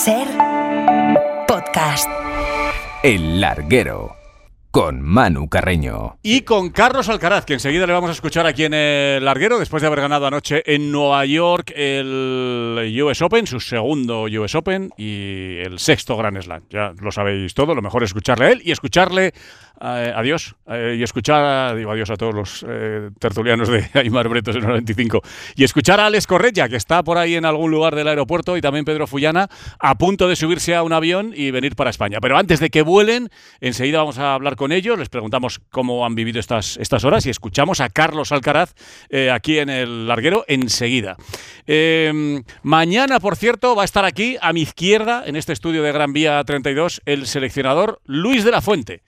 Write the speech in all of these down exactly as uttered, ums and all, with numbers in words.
Ser podcast. El Larguero, con Manu Carreño. Y con Carlos Alcaraz, que enseguida le vamos a escuchar aquí en El Larguero, después de haber ganado anoche en Nueva York el U S Open, su segundo U S Open y el sexto Grand Slam. Ya lo sabéis todo, lo mejor es escucharle a él y escucharle eh, adiós, eh, y escuchar, digo adiós a todos los eh, tertulianos de Aimar Bretos en el noventa y cinco, y escuchar a Alex Corretja, que está por ahí en algún lugar del aeropuerto, y también Pedro Fullana, a punto de subirse a un avión y venir para España. Pero antes de que vuelen, enseguida vamos a hablar con ellos, les preguntamos cómo han vivido estas, estas horas y escuchamos a Carlos Alcaraz eh, aquí en El Larguero enseguida. Eh, mañana, por cierto, va a estar aquí a mi izquierda, en este estudio de Gran Vía treinta y dos, el seleccionador Luis de la Fuente,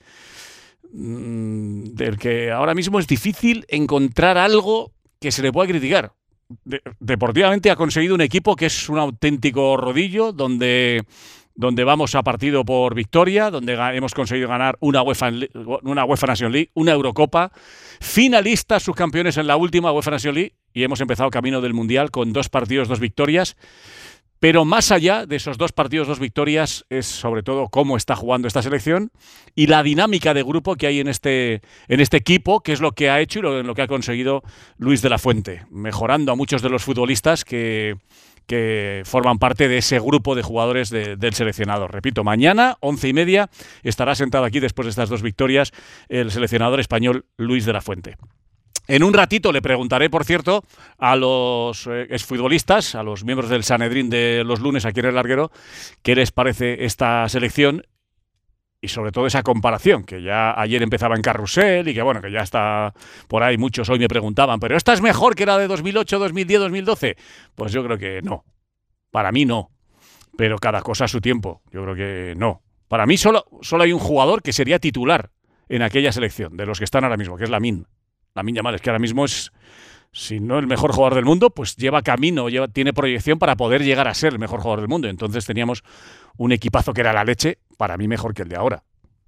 del que ahora mismo es difícil encontrar algo que se le pueda criticar. De, deportivamente ha conseguido un equipo que es un auténtico rodillo, donde, donde vamos a partido por victoria, donde hemos conseguido ganar una UEFA, una UEFA Nation League, una Eurocopa, finalistas, subcampeones en la última UEFA Nation League, y hemos empezado camino del Mundial con dos partidos, dos victorias. Pero más allá de esos dos partidos, dos victorias, es sobre todo cómo está jugando esta selección y la dinámica de grupo que hay en este, en este equipo, que es lo que ha hecho y lo, lo que ha conseguido Luis de la Fuente, mejorando a muchos de los futbolistas que, que forman parte de ese grupo de jugadores de, del seleccionador. Repito, mañana, once y media, estará sentado aquí después de estas dos victorias el seleccionador español Luis de la Fuente. En un ratito le preguntaré, por cierto, a los eh, exfutbolistas, a los miembros del Sanedrín de los lunes aquí en El Larguero, qué les parece esta selección y sobre todo esa comparación, que ya ayer empezaba en Carrusel y que bueno, que ya está por ahí, muchos hoy me preguntaban, ¿pero esta es mejor que la de dos mil ocho, dos mil diez, dos mil doce? Pues yo creo que no. Para mí no. Pero cada cosa a su tiempo. Yo creo que no. Para mí solo, solo hay un jugador que sería titular en aquella selección, de los que están ahora mismo, que es Lamine. Lamine Yamal, es que ahora mismo es, si no el mejor jugador del mundo, pues lleva camino, lleva, tiene proyección para poder llegar a ser el mejor jugador del mundo. Entonces teníamos un equipazo que era la leche, para mí mejor que el de ahora.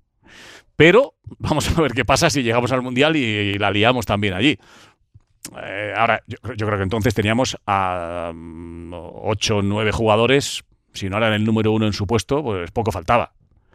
Pero vamos a ver qué pasa si llegamos al Mundial y, y la liamos también allí. Eh, ahora, yo, yo creo que entonces teníamos a ocho o nueve jugadores, si no eran el número uno en su puesto, pues poco faltaba.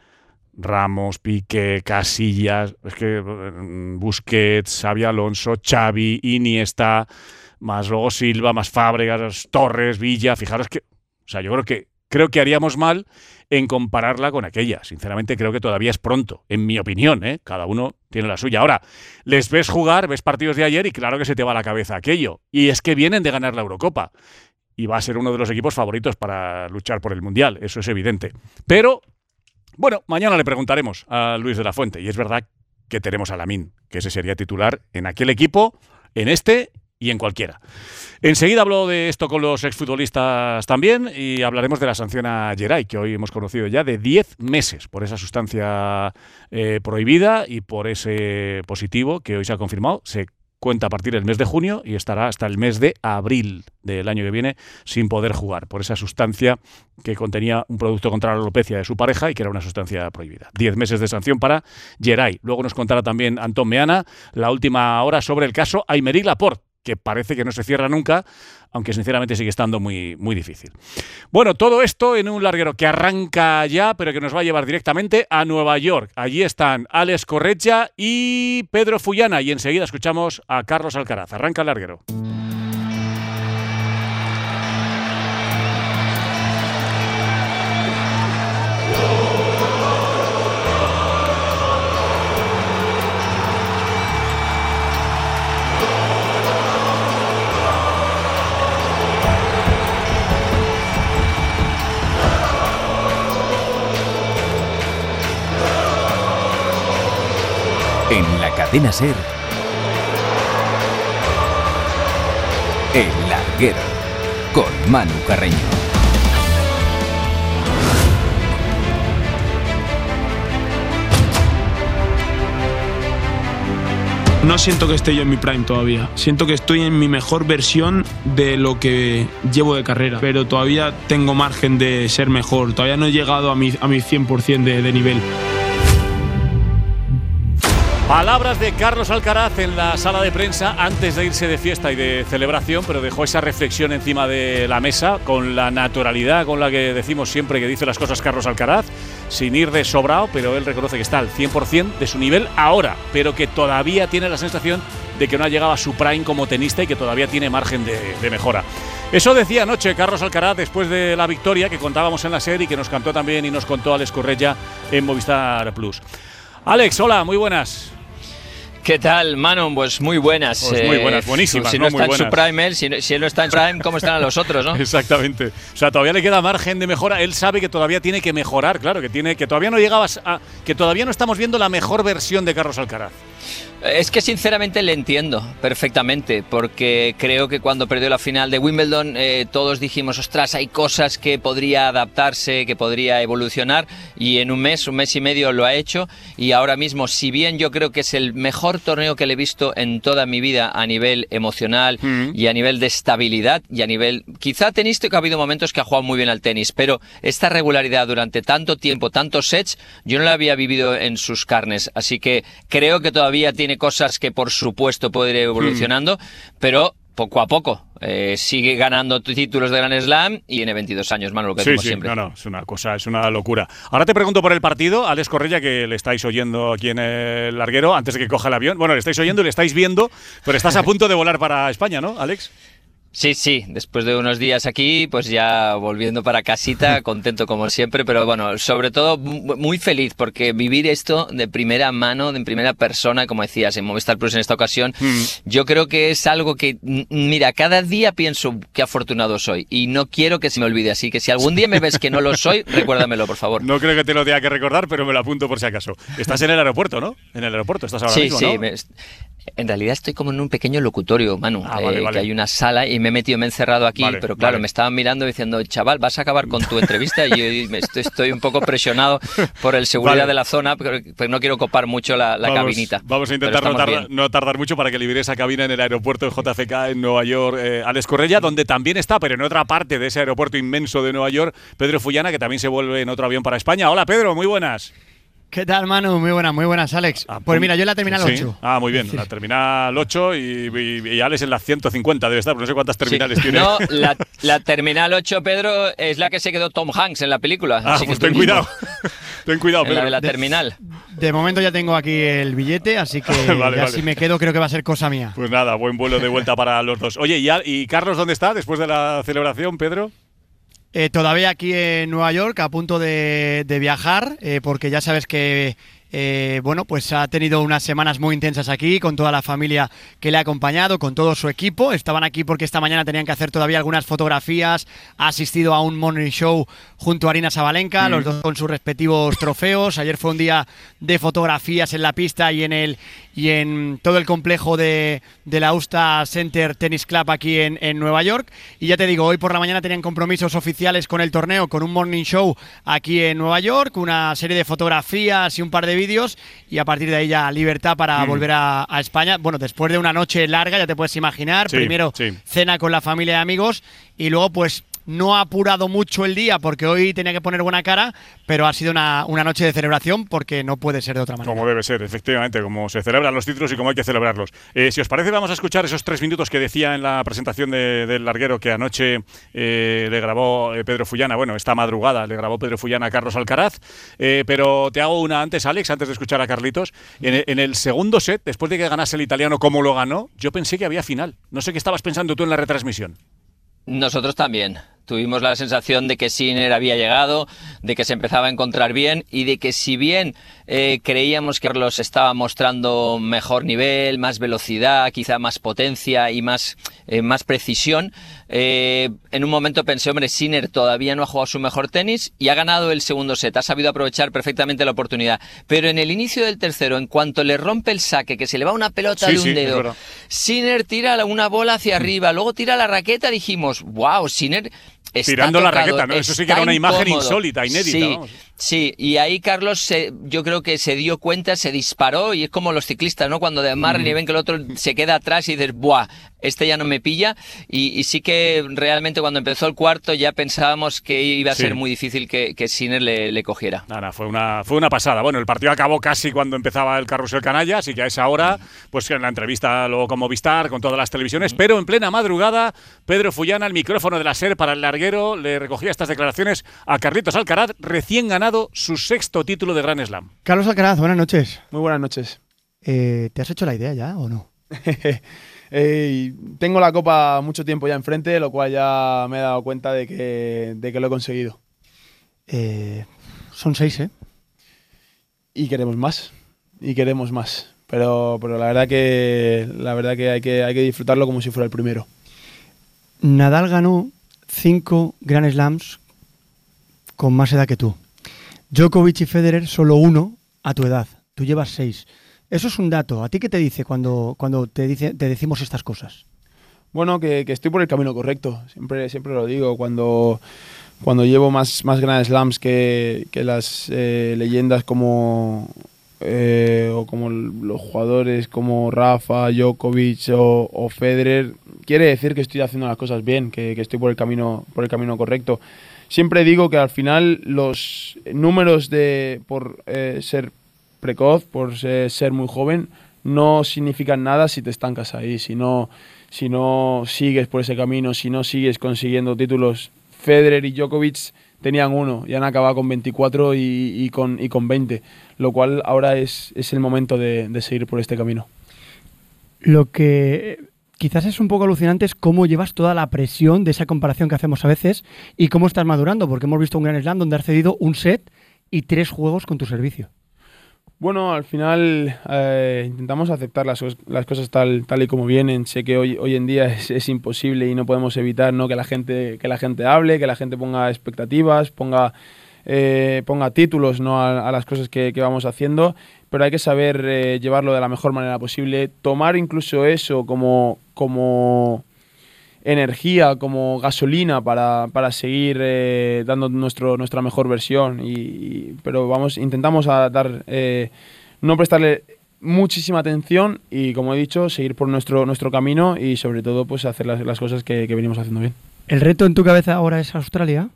Ramos, Piqué, Casillas, es que Busquets, Xabi Alonso, Xavi, Iniesta, más luego Silva, más Fábregas, Torres, Villa. Fijaros que, o sea, yo creo que creo que haríamos mal en compararla con aquella. Sinceramente creo que todavía es pronto, en mi opinión, ¿eh? Cada uno tiene la suya. Ahora, les ves jugar, ves partidos de ayer y claro que se te va a la cabeza aquello. Y es que vienen de ganar la Eurocopa y va a ser uno de los equipos favoritos para luchar por el Mundial, eso es evidente. Pero bueno, mañana le preguntaremos a Luis de la Fuente, y es verdad que tenemos a Lamine, que ese sería titular en aquel equipo, en este y en cualquiera. Enseguida hablo de esto con los exfutbolistas también y hablaremos de la sanción a Geray, que hoy hemos conocido ya, de diez meses por esa sustancia eh, prohibida y por ese positivo que hoy se ha confirmado. Se cuenta a partir del mes de junio y estará hasta el mes de abril del año que viene sin poder jugar por esa sustancia que contenía un producto contra la alopecia de su pareja y que era una sustancia prohibida. Diez meses de sanción para Geray. Luego nos contará también Antón Meana la última hora sobre el caso Aymeric Laporte, que parece que no se cierra nunca, aunque sinceramente sigue estando muy, muy difícil. Bueno, todo esto en un larguero que arranca ya, pero que nos va a llevar directamente a Nueva York. Allí están Alex Corretja y Pedro Fullana, y enseguida escuchamos a Carlos Alcaraz. Arranca el larguero. En la cadena SER, El Larguero, con Manu Carreño. No siento que esté yo en mi prime todavía. Siento que estoy en mi mejor versión de lo que llevo de carrera. Pero todavía tengo margen de ser mejor. Todavía no he llegado a mi, a mi cien por ciento de, de nivel. Palabras de Carlos Alcaraz en la sala de prensa antes de irse de fiesta y de celebración, pero dejó esa reflexión encima de la mesa con la naturalidad con la que decimos siempre que dice las cosas Carlos Alcaraz, sin ir de sobrado, pero él reconoce que está al cien por ciento de su nivel ahora, pero que todavía tiene la sensación de que no ha llegado a su prime como tenista y que todavía tiene margen de, de mejora. Eso decía anoche Carlos Alcaraz después de la victoria que contábamos en la serie y que nos cantó también y nos contó Alex Correia en Movistar Plus. Alex, hola, muy buenas. ¿Qué tal, Manu? Pues muy buenas. Pues muy buenas, buenísimas. Si no, no está muy en su prime él, si, no, si él no está en prime, ¿cómo estarán los otros, no? Exactamente. O sea, todavía le queda margen de mejora. Él sabe que todavía tiene que mejorar, claro, que tiene que todavía no llegabas a que todavía no estamos viendo la mejor versión de Carlos Alcaraz. Es que sinceramente le entiendo perfectamente, porque creo que cuando perdió la final de Wimbledon eh, todos dijimos, ostras, hay cosas que podría adaptarse, que podría evolucionar, y en un mes, un mes y medio lo ha hecho, y ahora mismo, si bien yo creo que es el mejor torneo que le he visto en toda mi vida a nivel emocional mm. y a nivel de estabilidad y a nivel, quizá tenístico, ha habido momentos que ha jugado muy bien al tenis, pero esta regularidad durante tanto tiempo, tantos sets, yo no la había vivido en sus carnes, así que creo que todavía tiene cosas que por supuesto puede ir evolucionando, mm. pero poco a poco. Eh, sigue ganando títulos de Grand Slam y tiene veintidós años, Manu, lo que sí, decimos sí, siempre. No, no, es una cosa, es una locura. Ahora te pregunto por el partido, Alex Correia, que le estáis oyendo aquí en el larguero antes de que coja el avión. Bueno, le estáis oyendo y le estáis viendo, pero estás a punto de volar para España, ¿no, Alex? Sí, sí, después de unos días aquí, pues ya volviendo para casita, contento como siempre, pero bueno, sobre todo muy feliz, porque vivir esto de primera mano, de primera persona, como decías, en Movistar Plus en esta ocasión, mm. yo creo que es algo que, mira, cada día pienso qué afortunado soy y no quiero que se me olvide, así que si algún día me ves que no lo soy, recuérdamelo, por favor. No creo que te lo tenga que recordar, pero me lo apunto por si acaso. Estás en el aeropuerto, ¿no? En el aeropuerto estás ahora sí, mismo, sí, ¿no? Me, en realidad estoy como en un pequeño locutorio, Manu, ah, eh, vale, vale. que hay una sala y me he metido, me he encerrado aquí, vale, pero claro, vale. me estaban mirando diciendo, chaval, vas a acabar con tu entrevista y yo me estoy, estoy un poco presionado por el seguridad vale. de la zona, pero, pero no quiero copar mucho la, la vamos, cabinita. Vamos a intentar no tardar, no tardar mucho para que libere esa cabina en el aeropuerto de J F K en Nueva York, eh, Alex Correia, donde también está, pero en otra parte de ese aeropuerto inmenso de Nueva York, Pedro Fullana, que también se vuelve en otro avión para España. Hola, Pedro, muy buenas. ¿Qué tal, Manu? Muy buenas, muy buenas, Alex. Ah, pues mira, yo en la terminal sí. ocho. Ah, muy bien, la terminal ocho y, y, y Alex en la ciento cincuenta debe estar, no sé cuántas terminales sí. tiene. No, la, la terminal ocho, Pedro, es la que se quedó Tom Hanks en la película. Ah, así pues que ten cuidado. ten cuidado, Pedro. La de la terminal. De, de momento ya tengo aquí el billete, así que vale, ya vale. si me quedo creo que va a ser cosa mía. Pues nada, buen vuelo de vuelta para los dos. Oye, ¿y, y Carlos dónde está después de la celebración, Pedro? Eh, todavía aquí en Nueva York, a punto de, de viajar, eh, porque ya sabes que Eh, bueno, pues ha tenido unas semanas muy intensas aquí, con toda la familia que le ha acompañado, con todo su equipo. Estaban aquí porque esta mañana tenían que hacer todavía algunas fotografías. Ha asistido a un morning show junto a Arina Sabalenka, mm. los dos con sus respectivos trofeos. Ayer fue un día de fotografías en la pista y en el y en todo el complejo de, de la Augusta Center Tennis Club aquí en, en Nueva York. Y ya te digo, hoy por la mañana tenían compromisos oficiales con el torneo, con un morning show aquí en Nueva York, una serie de fotografías y un par de vídeos, y a partir de ahí ya libertad para mm. volver a, a España. Bueno, después de una noche larga, ya te puedes imaginar, sí, primero sí. cena con la familia y amigos, y luego pues no ha apurado mucho el día porque hoy tenía que poner buena cara, pero ha sido una, una noche de celebración porque no puede ser de otra manera. Como debe ser, efectivamente, como se celebran los títulos y como hay que celebrarlos. Eh, si os parece, vamos a escuchar esos tres minutos que decía en la presentación de, del larguero que anoche eh, le grabó eh, Pedro Fullana. Bueno, esta madrugada le grabó Pedro Fullana a Carlos Alcaraz, eh, pero te hago una antes, Alex, antes de escuchar a Carlitos. En, en el segundo set, después de que ganase el italiano como lo ganó, yo pensé que había final. No sé qué estabas pensando tú en la retransmisión. Nosotros también. Tuvimos la sensación de que Sinner había llegado, de que se empezaba a encontrar bien y de que si bien eh, creíamos que Carlos estaba mostrando mejor nivel, más velocidad, quizá más potencia y más, eh, más precisión, eh, en un momento pensé, hombre, Sinner todavía no ha jugado su mejor tenis y ha ganado el segundo set, ha sabido aprovechar perfectamente la oportunidad. Pero en el inicio del tercero, en cuanto le rompe el saque, que se le va una pelota sí, de un sí, dedo, Sinner tira una bola hacia arriba, luego tira la raqueta, dijimos, wow, Sinner... Está tirando tocado, la raqueta, ¿no? Eso sí que era una imagen incómodo. insólita, inédita. Sí, vamos. Sí, y ahí Carlos se, yo creo que se dio cuenta, se disparó, y es como los ciclistas, ¿no? Cuando amarran mm. y ven que el otro se queda atrás y dices, ¡buah! Este ya no me pilla, y, y sí que realmente cuando empezó el cuarto ya pensábamos que iba a sí. ser muy difícil que, que Sinner le, le cogiera. Nada, fue una, fue una pasada. Bueno, el partido acabó casi cuando empezaba el carrusel canalla, así que a esa hora, pues en la entrevista luego con Movistar, con todas las televisiones, pero en plena madrugada, Pedro Fullana, el micrófono de la SER para el larguero, le recogía estas declaraciones a Carlitos Alcaraz, recién ganado su sexto título de Grand Slam. Carlos Alcaraz, buenas noches. Muy buenas noches. Eh, ¿Te has hecho la idea ya o no? Eh, tengo la copa mucho tiempo ya enfrente, lo cual ya me he dado cuenta de que, de que lo he conseguido. Eh, son seis, ¿eh? Y queremos más, y queremos más. Pero, pero la verdad que la verdad que hay que hay que disfrutarlo como si fuera el primero. Nadal ganó cinco Grand Slams con más edad que tú. Djokovic y Federer solo uno a tu edad. Tú llevas seis. Eso es un dato. ¿A ti qué te dice cuando, cuando te, dice, te decimos estas cosas? Bueno, que, que estoy por el camino correcto. Siempre, siempre lo digo. Cuando, cuando llevo más, más Grand Slams que, que las eh, leyendas como, eh, o como los jugadores como Rafa, Djokovic o, o Federer, quiere decir que estoy haciendo las cosas bien, que, que estoy por el camino, por el camino correcto. Siempre digo que al final los números de por eh, ser precoz, por ser, ser muy joven, no significan nada si te estancas ahí, si no, si no sigues por ese camino, si no sigues consiguiendo títulos. Federer y Djokovic tenían uno y han acabado con veinticuatro y, y, con, y con veinte, lo cual ahora es, es el momento de, de seguir por este camino. Lo que quizás es un poco alucinante es cómo llevas toda la presión de esa comparación que hacemos a veces y cómo estás madurando, porque hemos visto un Grand Slam donde has cedido un set y tres juegos con tu servicio. Bueno, al final eh, intentamos aceptar las, las cosas tal, tal y como vienen. Sé que hoy, hoy en día es, es imposible y no podemos evitar, ¿no?, que la gente, que la gente hable, que la gente ponga expectativas, ponga, eh, ponga títulos, ¿no?, a, a las cosas que, que vamos haciendo, pero hay que saber eh, llevarlo de la mejor manera posible, tomar incluso eso como, como energía, como gasolina para, para seguir eh, dando nuestro, nuestra mejor versión, y, y, pero vamos, intentamos a dar, eh, no prestarle muchísima atención y, como he dicho, seguir por nuestro, nuestro camino y sobre todo pues hacer las, las cosas que, que venimos haciendo bien. ¿El reto en tu cabeza ahora es Australia?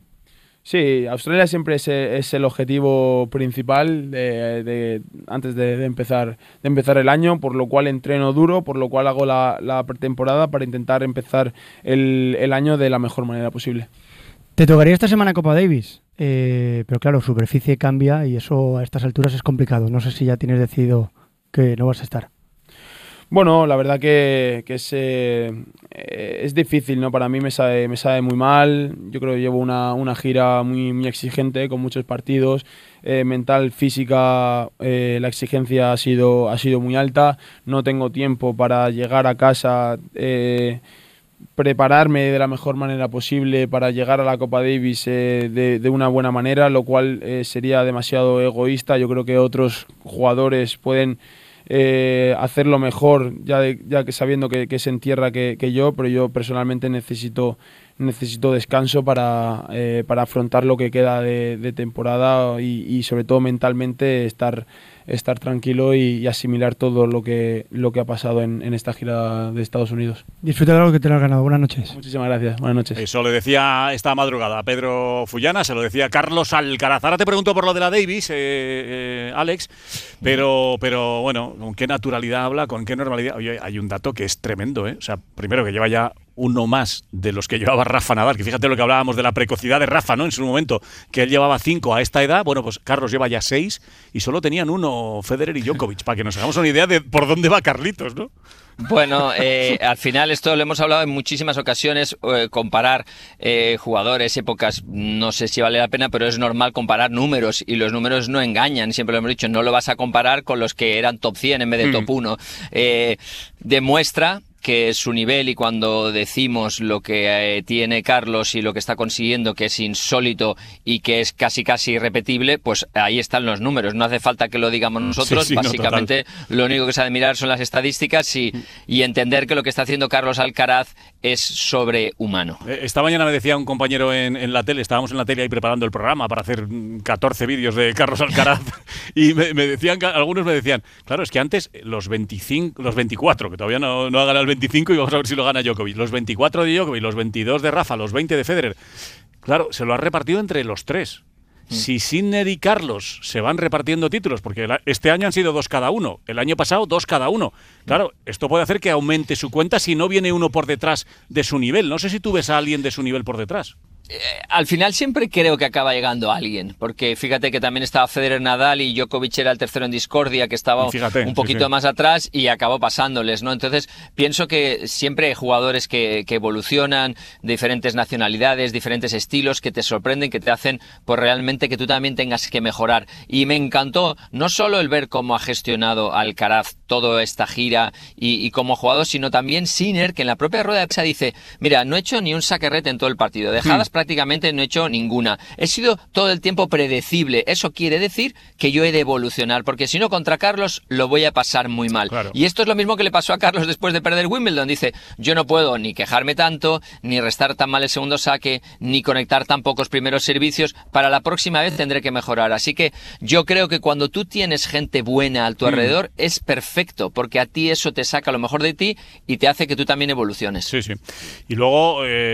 Sí, Australia siempre es, es el objetivo principal de, de, antes de, de, empezar, de empezar el año, por lo cual entreno duro, por lo cual hago la, la pretemporada para intentar empezar el, el año de la mejor manera posible. Te tocaría esta semana Copa Davis, eh, pero claro, superficie cambia y eso a estas alturas es complicado. No sé si ya tienes decidido que no vas a estar. Bueno, la verdad que, que es, eh, es difícil, ¿no? Para mí me sabe, me sabe muy mal. Yo creo que llevo una, una gira muy, muy exigente, con muchos partidos. Eh, mental, física, eh, la exigencia ha sido, ha sido muy alta. No tengo tiempo para llegar a casa, eh, prepararme de la mejor manera posible para llegar a la Copa Davis eh, de, de una buena manera, lo cual eh, sería demasiado egoísta. Yo creo que otros jugadores pueden Eh, hacerlo mejor, ya, de, ya que sabiendo que, que se entierra que, que yo, pero yo personalmente necesito, necesito descanso para, eh, para afrontar lo que queda de, de temporada y, y sobre todo mentalmente estar, estar tranquilo y, y asimilar todo lo que, lo que ha pasado en, en esta gira de Estados Unidos. Disfruta de lo que te lo has ganado. Buenas noches. Muchísimas gracias. Buenas noches. Eso le decía esta madrugada a Pedro Fullana, se lo decía Carlos Alcaraz. Ahora te pregunto por lo de la Davis, eh, eh, Alex, pero, pero bueno, con qué naturalidad habla, con qué normalidad. Oye, hay un dato que es tremendo, ¿eh? O sea, primero que lleva ya uno más de los que llevaba Rafa Nadal, que fíjate lo que hablábamos de la precocidad de Rafa, ¿no?, en su momento, que él llevaba cinco a esta edad. Bueno, pues Carlos lleva ya seis y solo tenían uno Federer y Djokovic, para que nos hagamos una idea de por dónde va Carlitos, ¿no? Bueno, eh, al final esto lo hemos hablado en muchísimas ocasiones, eh, comparar eh, jugadores, épocas, no sé si vale la pena, pero es normal comparar números y los números no engañan, siempre lo hemos dicho, no lo vas a comparar con los que eran top cien en vez de mm. top uno. Eh, demuestra que su nivel, y cuando decimos lo que eh, tiene Carlos y lo que está consiguiendo, que es insólito y que es casi casi irrepetible, pues ahí están los números. No hace falta que lo digamos nosotros. Sí, sí, Básicamente no, lo único que se ha de mirar son las estadísticas y, y entender que lo que está haciendo Carlos Alcaraz es sobrehumano. Esta mañana me decía un compañero en, en la tele, estábamos en la tele ahí preparando el programa para hacer catorce vídeos de Carlos Alcaraz y me, me decían, algunos me decían, claro, es que antes los veinticinco, los veinticuatro, que todavía no, no ha ganado el veinticinco y vamos a ver si lo gana Djokovic, los veinticuatro de Djokovic, los veintidós de Rafa, los veinte de Federer, claro, se lo ha repartido entre los tres. Mm. Si Sinner y Carlos se van repartiendo títulos, porque este año han sido dos cada uno, el año pasado dos cada uno, claro, esto puede hacer que aumente su cuenta si no viene uno por detrás de su nivel. No sé si tú ves a alguien de su nivel por detrás. Eh, al final siempre creo que acaba llegando alguien, porque fíjate que también estaba Federer, Nadal y Djokovic era el tercero en discordia, que estaba fíjate, un poquito sí, sí. más atrás y acabó pasándoles, ¿no? Entonces pienso que siempre hay jugadores que, que evolucionan, diferentes nacionalidades, diferentes estilos, que te sorprenden, que te hacen pues realmente que tú también tengas que mejorar. Y me encantó no solo el ver cómo ha gestionado Alcaraz toda esta gira y, y como jugador, sino también Sinner, que en la propia rueda de prensa dice, mira, no he hecho ni un saque rete en todo el partido, dejadas hmm. prácticamente no he hecho ninguna. He sido todo el tiempo predecible. Eso quiere decir que yo he de evolucionar, porque si no contra Carlos lo voy a pasar muy mal. Claro. Y esto es lo mismo que le pasó a Carlos después de perder Wimbledon. Dice, yo no puedo ni quejarme tanto, ni restar tan mal el segundo saque, ni conectar tan pocos primeros servicios. Para la próxima vez tendré que mejorar. Así que yo creo que cuando tú tienes gente buena a tu mm. alrededor es perfecto, porque a ti eso te saca lo mejor de ti y te hace que tú también evoluciones. Sí, sí. Y luego,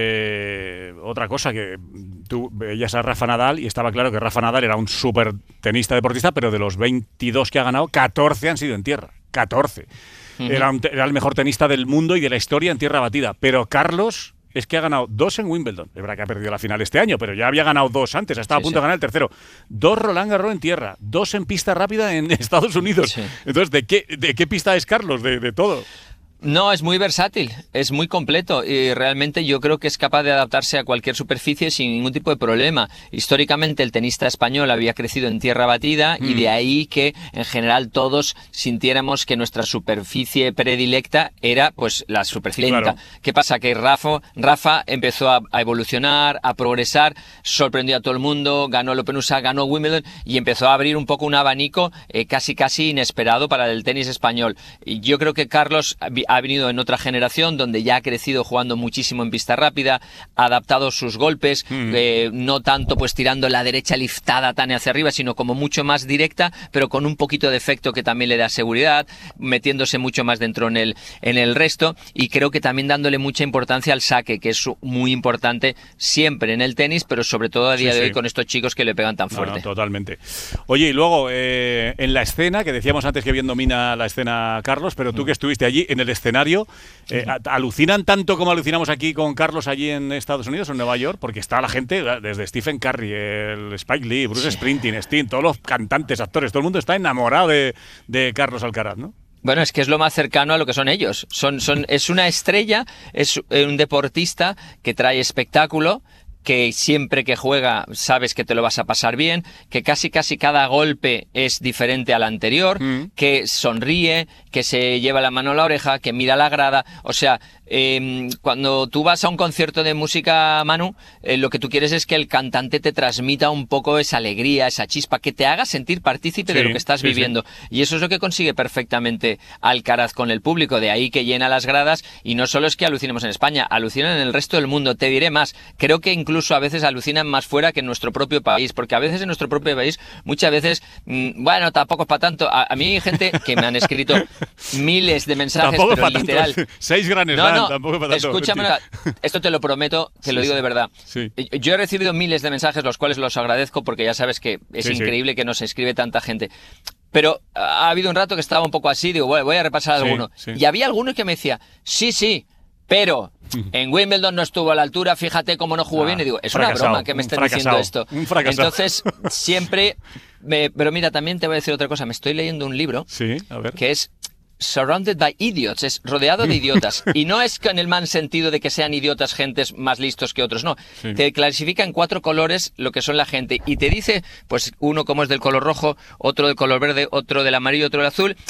eh, otra cosa que tú veías a Rafa Nadal y estaba claro que Rafa Nadal era un súper tenista deportista, pero de los veintidós que ha ganado, catorce han sido en tierra. catorce. Uh-huh. Era, un, era el mejor tenista del mundo y de la historia en tierra batida. Pero Carlos es que ha ganado dos en Wimbledon. Es verdad que ha perdido la final este año, pero ya había ganado dos antes. Estaba sí, a punto sí. de ganar el tercero. Dos Roland Garros en tierra. Dos en pista rápida en Estados Unidos. Sí. Entonces, ¿de qué, de qué pista es Carlos? De, de todo. No, es muy versátil, es muy completo y realmente yo creo que es capaz de adaptarse a cualquier superficie sin ningún tipo de problema. Históricamente el tenista español había crecido en tierra batida mm. y de ahí que en general todos sintiéramos que nuestra superficie predilecta era pues la superficie lenta. Claro. ¿Qué pasa? Que Rafa, Rafa empezó a, a evolucionar, a progresar, sorprendió a todo el mundo, ganó el Open U S A, ganó Wimbledon y empezó a abrir un poco un abanico eh, casi casi inesperado para el tenis español. Y yo creo que Carlos ha venido en otra generación donde ya ha crecido jugando muchísimo en pista rápida, ha adaptado sus golpes, mm. eh, no tanto pues tirando la derecha liftada tan hacia arriba, sino como mucho más directa, pero con un poquito de efecto que también le da seguridad, metiéndose mucho más dentro en el, en el resto y creo que también dándole mucha importancia al saque, que es muy importante siempre en el tenis, pero sobre todo a día sí, de hoy sí. con estos chicos que le pegan tan fuerte. No, no, totalmente. Oye, y luego eh, en la escena, que decíamos antes que bien domina la escena Carlos, pero tú mm. que estuviste allí en el escenario, eh, ¿alucinan tanto como alucinamos aquí con Carlos allí en Estados Unidos o en Nueva York? Porque está la gente, desde Stephen Curry, el Spike Lee, Bruce sí. Springsteen, Sting, todos los cantantes, actores, todo el mundo está enamorado de, de Carlos Alcaraz, ¿no? Bueno, es que es lo más cercano a lo que son ellos. Son, son, es una estrella, es un deportista que trae espectáculo, que siempre que juega sabes que te lo vas a pasar bien, que casi casi cada golpe es diferente al anterior, mm. que sonríe, que se lleva la mano a la oreja, que mira la grada, o sea, eh, cuando tú vas a un concierto de música, Manu, eh, lo que tú quieres es que el cantante te transmita un poco esa alegría, esa chispa, que te haga sentir partícipe sí, de lo que estás sí, viviendo, sí. y eso es lo que consigue perfectamente Alcaraz con el público, de ahí que llena las gradas, y no solo es que alucinemos en España, alucinan en el resto del mundo, te diré más, creo que incluso Incluso a veces alucinan más fuera que en nuestro propio país, porque a veces en nuestro propio país, muchas veces, mmm, bueno, tampoco es para tanto. A, a mí hay gente que me han escrito miles de mensajes, tampoco pero para literal. Tanto. Seis grandes, no, no, tampoco para tanto. Escúchame, esto te lo prometo, te sí, lo digo sí, de verdad. Sí. Yo he recibido miles de mensajes, los cuales los agradezco, porque ya sabes que es sí, increíble sí. que nos escribe tanta gente. Pero ha habido un rato que estaba un poco así, digo, bueno, voy a repasar sí, alguno. Sí. Y había alguno que me decía, sí, sí, pero en Wimbledon no estuvo a la altura, fíjate cómo no jugó ah, bien. Y digo, es una broma que me estén diciendo esto. Un fracasado. Entonces, siempre... Me, pero mira, también te voy a decir otra cosa. Me estoy leyendo un libro sí, a ver. que es Surrounded by Idiots, es rodeado de idiotas. Y no es en el mal sentido de que sean idiotas gentes más listos que otros, no. Sí. Te clasifica en cuatro colores lo que son la gente. Y te dice, pues uno como es del color rojo, otro del color verde, otro del amarillo, otro del azul...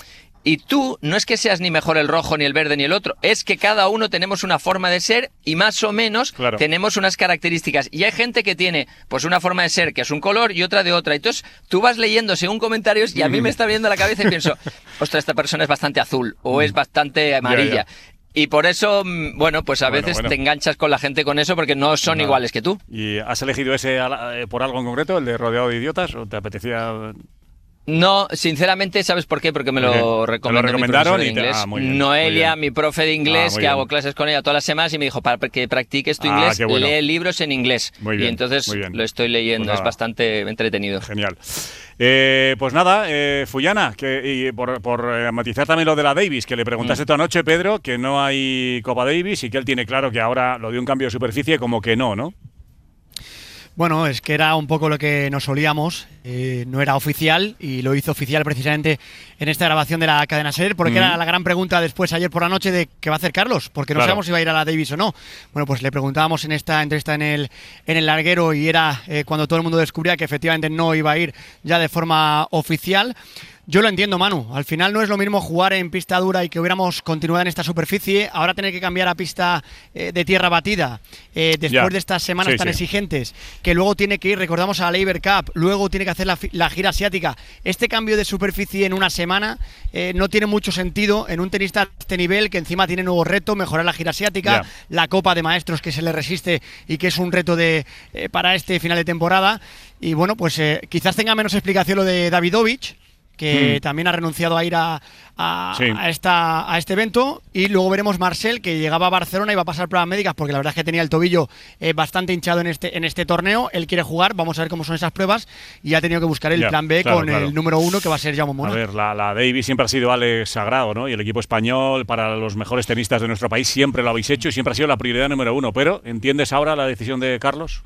Y tú no es que seas ni mejor el rojo, ni el verde, ni el otro, es que cada uno tenemos una forma de ser y más o menos claro. tenemos unas características. Y hay gente que tiene pues una forma de ser que es un color y otra de otra. Entonces tú vas leyendo según comentarios y a mí me está viendo la cabeza y pienso, ostras, esta persona es bastante azul o es bastante amarilla. Ya, ya. Y por eso, bueno, pues a Bueno, veces bueno. te enganchas con la gente con eso porque no son Nada. iguales que tú. ¿Y has elegido ese eh, por algo en concreto, el de rodeado de idiotas, o te apetecía...? No, sinceramente, ¿sabes por qué? Porque me lo ¿Qué? recomendó ¿Te lo mi recomendaron profesor de y te- inglés. ah, muy bien, Noelia, muy bien. mi profe de inglés, Ah, muy que hago bien. clases con ella todas las semanas y me dijo, para que practiques tu Ah, inglés, qué bueno. lee libros en inglés. Muy bien, y entonces muy bien. lo estoy leyendo, Pues es nada. bastante entretenido. Genial. Eh, pues nada, eh, Fuyana, que, y por, por eh, matizar también lo de la Davis, que le preguntaste Mm. tú anoche, Pedro, que no hay Copa Davis y que él tiene claro que ahora lo de un cambio de superficie como que no, ¿no? Bueno, es que era un poco lo que nos solíamos, eh, no era oficial y lo hizo oficial precisamente en esta grabación de la cadena SER, porque Mm. era la gran pregunta después ayer por la noche de qué va a hacer Carlos, porque no Claro. sabemos si va a ir a la Davis o no. Bueno, pues le preguntábamos en esta entrevista en el, en el larguero y era eh, cuando todo el mundo descubría que efectivamente no iba a ir ya de forma oficial. Yo lo entiendo, Manu. Al final no es lo mismo jugar en pista dura y que hubiéramos continuado en esta superficie. Ahora tener que cambiar a pista eh, de tierra batida eh, después Ya. de estas semanas Sí, tan sí. exigentes, que luego tiene que ir, recordamos, a la Labour Cup, luego tiene que hacer la, fi- la gira asiática. Este cambio de superficie en una semana eh, no tiene mucho sentido en un tenista de este nivel que encima tiene nuevo reto, mejorar la gira asiática, Ya. la Copa de Maestros que se le resiste y que es un reto de eh, para este final de temporada. Y bueno, pues eh, quizás tenga menos explicación lo de Davidovich, que Mm. también ha renunciado a ir a, a, Sí. a esta, a este evento. Y luego veremos Marcel, que llegaba a Barcelona y va a pasar pruebas médicas, porque la verdad es que tenía el tobillo eh, bastante hinchado en este, en este torneo. Él quiere jugar, vamos a ver cómo son esas pruebas. Y ha tenido que buscar el Ya, plan B claro, con claro. el número uno, que va a ser Jaume Mora. A ver, la, la Davis siempre ha sido Alex Sagrado, ¿no? Y el equipo español, para los mejores tenistas de nuestro país, siempre lo habéis hecho y siempre ha sido la prioridad número uno. Pero, ¿entiendes ahora la decisión de Carlos?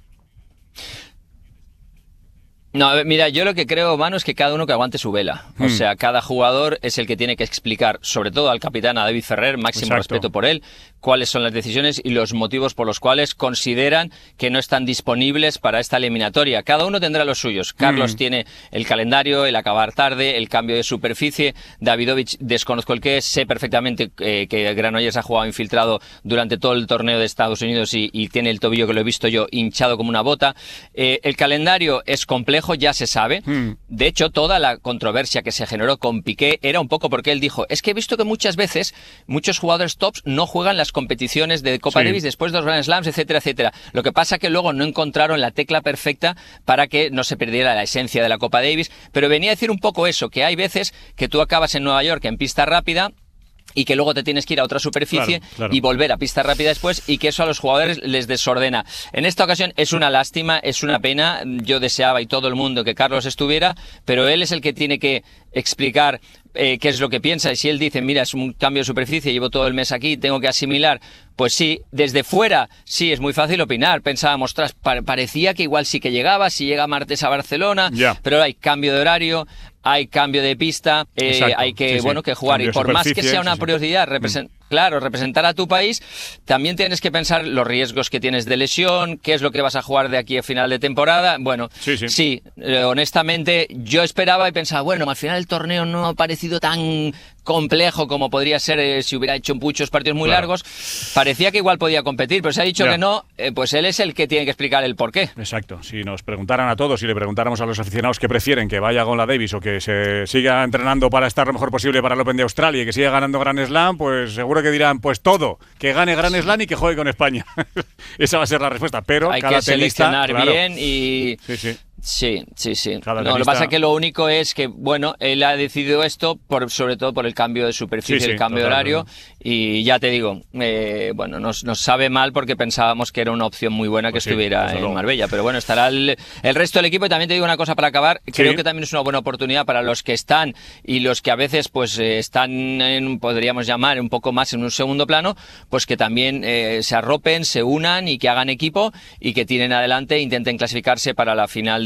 No, a ver, mira, yo lo que creo, Manu, es que cada uno que aguante su vela. O Hmm. sea, cada jugador es el que tiene que explicar, sobre todo al capitán, a David Ferrer, máximo Exacto. respeto por él, cuáles son las decisiones y los motivos por los cuales consideran que no están disponibles para esta eliminatoria. Cada uno tendrá los suyos. Carlos Mm. tiene el calendario, el acabar tarde, el cambio de superficie. Davidovich, desconozco el que es, sé perfectamente eh, que Granollers ha jugado infiltrado durante todo el torneo de Estados Unidos y, y tiene el tobillo, que lo he visto yo, hinchado como una bota. Eh, el calendario es complejo, ya se sabe. Mm. De hecho, toda la controversia que se generó con Piqué era un poco porque él dijo, es que he visto que muchas veces muchos jugadores tops no juegan las competiciones de Copa Sí. Davis después de los Grand Slams, etcétera, etcétera. Lo que pasa que luego no encontraron la tecla perfecta para que no se perdiera la esencia de la Copa Davis, pero venía a decir un poco eso, que hay veces que tú acabas en Nueva York en pista rápida y que luego te tienes que ir a otra superficie Claro, claro. y volver a pista rápida después, y que eso a los jugadores les desordena. En esta ocasión es una lástima, es una pena. Yo deseaba, y todo el mundo, que Carlos estuviera, pero él es el que tiene que explicar eh, qué es lo que piensa. Y si él dice, mira, es un cambio de superficie, llevo todo el mes aquí, tengo que asimilar, pues sí, desde fuera sí es muy fácil opinar. Pensábamos, tras, pa- parecía que igual sí que llegaba, si llega martes a Barcelona, Ya. pero hay cambio de horario, hay cambio de pista, eh, Exacto, hay que, sí, sí. bueno, que jugar. Cambio Y de por más que superficie, sea una sí, sí. prioridad, represent- claro, representar a tu país, también tienes que pensar los riesgos que tienes de lesión, qué es lo que vas a jugar de aquí a final de temporada. Bueno, Sí, sí. eh, honestamente, yo esperaba y pensaba, bueno, al final el torneo no ha parecido tan complejo como podría ser eh, si hubiera hecho muchos partidos muy Claro. largos. Parecía que igual podía competir, pero se ha dicho Ya. que no, eh, pues él es el que tiene que explicar el porqué. Exacto. Si nos preguntaran a todos, si le preguntáramos a los aficionados que prefieren que vaya con la Davis o que se siga entrenando para estar lo mejor posible para el Open de Australia y que siga ganando Grand Slam, pues seguro que dirán, pues todo, que gane Grand Slam y que juegue con España. Esa va a ser la respuesta. Pero Hay cada que tenista, seleccionar claro. bien y... Sí, sí. Sí, sí, sí. Cada No, lo que tenista- pasa es que lo único es que, bueno, él ha decidido esto por, sobre todo por el cambio de superficie, Sí, sí, el cambio total, de horario, total. y ya te digo, eh, bueno, nos, nos sabe mal porque pensábamos que era una opción muy buena que Pues sí, estuviera desde en luego. Marbella, pero bueno, estará el, el resto del equipo. Y también te digo una cosa para acabar, creo Sí. que también es una buena oportunidad para los que están y los que a veces pues eh, están en, podríamos llamar, un poco más en un segundo plano, pues que también eh, se arropen, se unan y que hagan equipo y que tiren adelante e intenten clasificarse para la final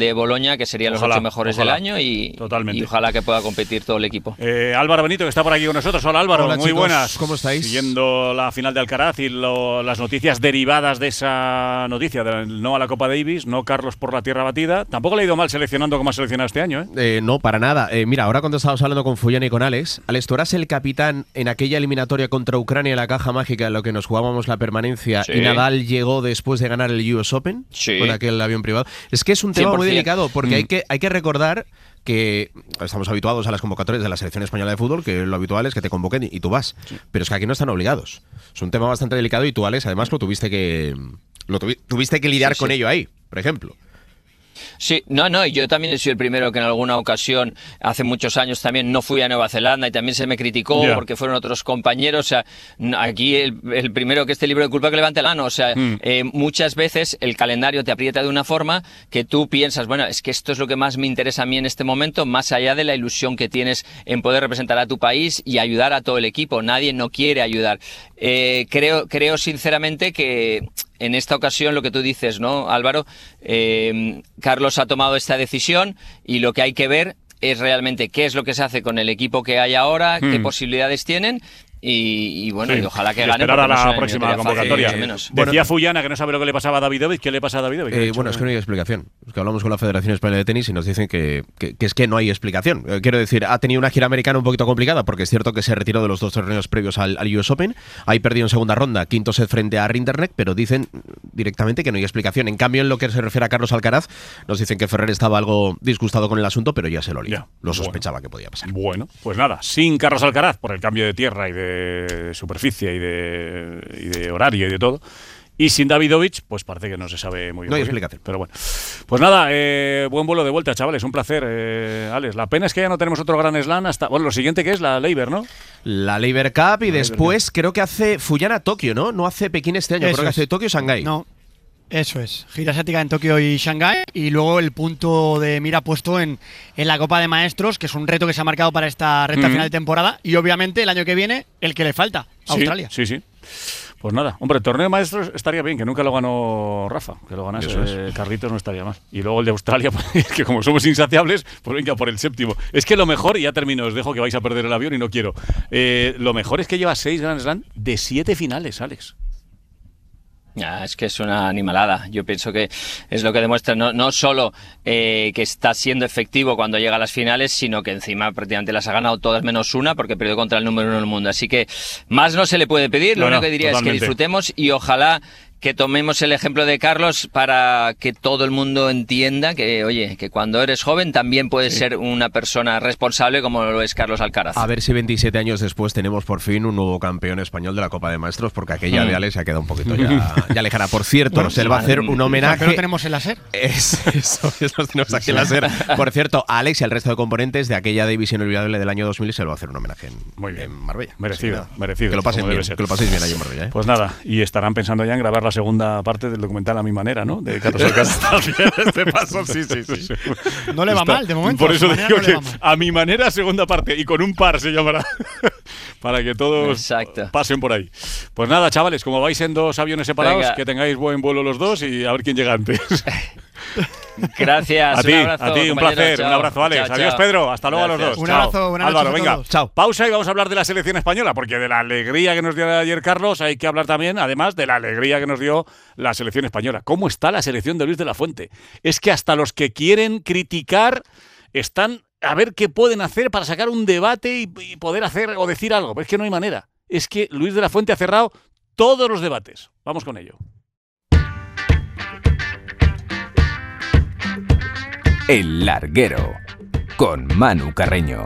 de Boloña, que serían Ojalá, los ocho mejores ojalá. del año y, Totalmente. y ojalá que pueda competir todo el equipo. Eh, Álvaro Benito, que está por aquí con nosotros. Hola Álvaro, Hola, muy chicos. buenas. ¿Cómo estáis? Siguiendo la final de Alcaraz y lo, las noticias derivadas de esa noticia, del no a la Copa Davis, no Carlos por la tierra batida. Tampoco le ha ido mal seleccionando como ha seleccionado este año, ¿eh? Eh, no, para nada. Eh, mira, ahora cuando estábamos hablando con Fuyana y con Alex, Alex, tú eras el capitán en aquella eliminatoria contra Ucrania en la caja mágica en lo que nos jugábamos la permanencia Sí. y Nadal llegó después de ganar el U S Open Sí. con aquel avión privado. Es que es un tema cien por muy cien. delicado porque Mm. hay que hay que recordar que estamos habituados a las convocatorias de la selección española de fútbol, que lo habitual es que te convoquen y tú vas. Sí. Pero es que aquí no están obligados. Es un tema bastante delicado y tú, Alex, además lo tuviste que lo tuvi- tuviste que lidiar Sí, con sí. ello ahí, por ejemplo. Sí, no, no, y yo también he sido el primero que en alguna ocasión, hace muchos años también, no fui a Nueva Zelanda y también se me criticó Yeah. porque fueron otros compañeros. O sea, n- aquí el, el primero que esté libre de culpa que levante la mano. O sea, Mm. eh, muchas veces el calendario te aprieta de una forma que tú piensas, bueno, es que esto es lo que más me interesa a mí en este momento, más allá de la ilusión que tienes en poder representar a tu país y ayudar a todo el equipo. Nadie no quiere ayudar. Eh, creo, creo sinceramente que en esta ocasión lo que tú dices, ¿no, Álvaro? Eh, Carlos ha tomado esta decisión y lo que hay que ver es realmente qué es lo que se hace con el equipo que hay ahora, qué Hmm. posibilidades tienen y, y bueno, Sí. y ojalá que Y gane. esperar a porque no es la una próxima eliminatoria fácil, convocatoria. ni mucho menos. Bueno, Decía Fuyana que no sabe lo que le pasaba a Davidovich. ¿Qué le pasa a Davidovich? Eh, bueno, es que no hay explicación. Es que hablamos con la Federación Española de Tenis y nos dicen que, que, que es que no hay explicación. Eh, quiero decir, ha tenido una gira americana un poquito complicada porque es cierto que se retiró de los dos torneos previos al, al U S Open. Ahí perdió en segunda ronda, quinto set frente a Rinderknecht, pero dicen directamente que no hay explicación. En cambio, en lo que se refiere a Carlos Alcaraz, nos dicen que Ferrer estaba algo disgustado con el asunto, pero ya se lo lió. Ya, Lo bueno. sospechaba que podía pasar. Bueno, pues nada, sin Carlos Alcaraz, por el cambio de tierra y de superficie y de, y de horario y de todo. Y sin Davidovich, pues parece que no se sabe muy bien. No hay por qué. explicación. Pero bueno. Pues nada, eh, buen vuelo de vuelta, chavales. Un placer, eh, Alex. La pena es que ya no tenemos otro gran slam hasta. Bueno, lo siguiente que es la Laver, ¿no? La Laver Cup y La después creo que hace Fuyana Tokio, ¿no? No hace Pekín este año, Eso creo que es. hace Tokio Shanghái. No, eso es. Gira asiática en Tokio y Shanghái. Y luego el punto de mira puesto en, en la Copa de Maestros, que es un reto que se ha marcado para esta recta Mm. final de temporada. Y obviamente el año que viene, el que le falta, Sí, Australia. Sí, sí. Pues nada, hombre, el torneo de maestros estaría bien, que nunca lo ganó Rafa, que lo ganase Eso es. eh, Carlitos no estaría mal. Y luego el de Australia, pues, es que como somos insaciables, pues venga por el séptimo. Es que lo mejor, y ya termino, os dejo que vais a perder el avión y no quiero. Eh, lo mejor es que lleva seis Grand Slam de siete finales, Alex. Ya, es que es una animalada. Yo pienso que es lo que demuestra no, no solo eh, que está siendo efectivo cuando llega a las finales, sino que encima prácticamente las ha ganado todas menos una porque perdió contra el número uno del mundo. Así que más no se le puede pedir. Lo No, no, único que diría totalmente. es que disfrutemos y ojalá que tomemos el ejemplo de Carlos para que todo el mundo entienda que, oye, que cuando eres joven también puedes Sí. ser una persona responsable como lo es Carlos Alcaraz. A ver si veintisiete años después tenemos por fin un nuevo campeón español de la Copa de Maestros, porque aquella Mm. de Alex se ha quedado un poquito ya, ya lejana. Por cierto, Bueno, se le va a hacer un homenaje. Pero tenemos el láser. Es, eso, eso tenemos aquí en la SER. Por cierto, a Alex y al resto de componentes de aquella división olvidable del año dos mil se le va a hacer un homenaje en, Muy bien. en Marbella. Merecido, Así que nada, merecido, Que lo pasen como bien, debe ser. que lo paséis bien allí en Marbella. ¿eh? Pues nada, y estarán pensando ya en grabar la segunda parte del documental A mi manera, ¿no? De Carlos Alcaraz. También este paso, sí, sí, sí. No le va Está- mal, de momento, Por a eso su digo manera no le que va mal. a mi manera, segunda parte, y con un par se llamará, para que todos Exacto. pasen por ahí. Pues nada, chavales, como vais en dos aviones separados, Venga. que tengáis buen vuelo los dos y a ver quién llega antes. Gracias. A ti, un abrazo, a ti, un compañeros, placer, chao. un abrazo, Alex. Chao, Adiós, chao. Pedro. Hasta luego a los Gracias. dos. Un Chao. abrazo, buenas Álvaro, noches a venga. todos. Chao. Pausa y vamos a hablar de la selección española, porque de la alegría que nos dio ayer Carlos hay que hablar también, además, de la alegría que nos dio la selección española. ¿Cómo está la selección de Luis de la Fuente? Es que hasta los que quieren criticar están a ver qué pueden hacer para sacar un debate y, y poder hacer o decir algo. Pero es que no hay manera. Es que Luis de la Fuente ha cerrado todos los debates. Vamos con ello. El Larguero, con Manu Carreño.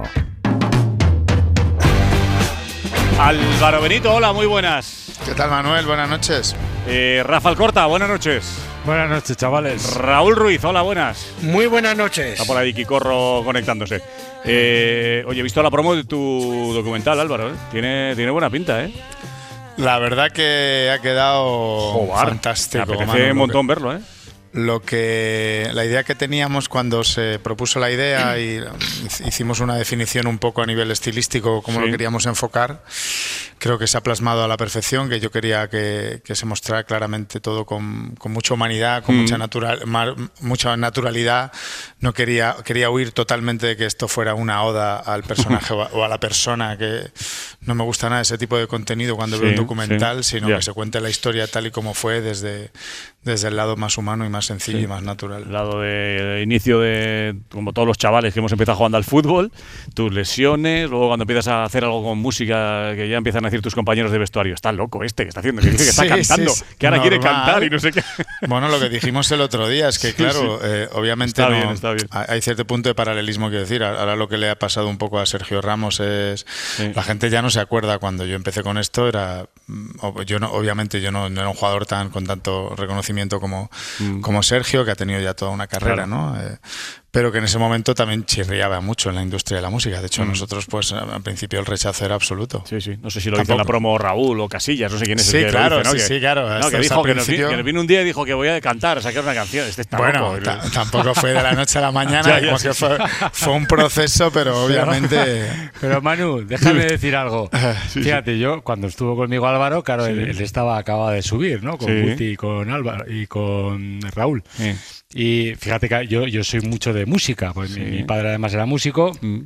Álvaro Benito, hola, muy buenas. ¿Qué tal, Manuel? Buenas noches. Eh, Rafa Alcorta, buenas noches. Buenas noches, chavales. Raúl Ruiz, hola, buenas. Muy buenas noches. Está por ahí Quicorro conectándose. Eh, oye, he visto la promo de tu documental, Álvaro. ¿eh? Tiene, tiene buena pinta, ¿eh? La verdad que ha quedado Jobar. fantástico. Me apetece Manu, un lo montón que- verlo, ¿eh? lo que la idea que teníamos cuando se propuso la idea y hicimos una definición un poco a nivel estilístico, cómo sí. lo queríamos enfocar, creo que se ha plasmado a la perfección, que yo quería que, que se mostrara claramente todo con, con mucha humanidad, con mm. mucha, natural, mar, mucha naturalidad. No quería, quería huir totalmente de que esto fuera una oda al personaje o, a, o a la persona, que no me gusta nada ese tipo de contenido cuando sí, veo un documental, sí. sino yeah. que se cuente la historia tal y como fue desde, desde el lado más humano y más sencillo sí. y más natural. El lado de, de inicio de, como todos los chavales que hemos empezado jugando al fútbol, tus lesiones, luego cuando empiezas a hacer algo con música, que ya empiezan a decir tus compañeros de vestuario, está loco este que está haciendo, que dice que está sí, cantando, sí, que ahora normal. Quiere cantar y no sé qué. Bueno, lo que dijimos el otro día es que, sí, claro, sí. Eh, obviamente está no, bien, está bien. hay cierto punto de paralelismo, quiero decir. Ahora lo que le ha pasado un poco a Sergio Ramos es, sí. la gente ya no se acuerda cuando yo empecé con esto, era, yo no, obviamente yo no, no era un jugador tan con tanto reconocimiento como, mm. como Sergio, que ha tenido ya toda una carrera, claro. ¿no? Eh, pero que en ese momento también chirriaba mucho en la industria de la música. De hecho, mm. nosotros, pues, al principio el rechazo era absoluto. Sí, sí. No sé si lo dice en la promo Raúl o Casillas, no sé quién es sí, el que claro, lo dice, ¿no? Sí, que, sí, claro. No, que dijo que, principio... nos, que vino un día y dijo que voy a cantar, a sacar una canción. Este está bueno, loco. Tampoco fue de la noche a la mañana, ya, ya, como sí, que sí. Fue, fue un proceso, pero obviamente... Pero Manu, déjame decir algo. Sí, Fíjate, sí. yo, cuando estuvo conmigo Álvaro, claro, sí. él, él estaba acaba de subir, ¿no? Con sí. Guti y con Álvaro y con Raúl. Sí. Y fíjate que yo, yo soy mucho de música, pues sí. mi, mi padre además era músico mm.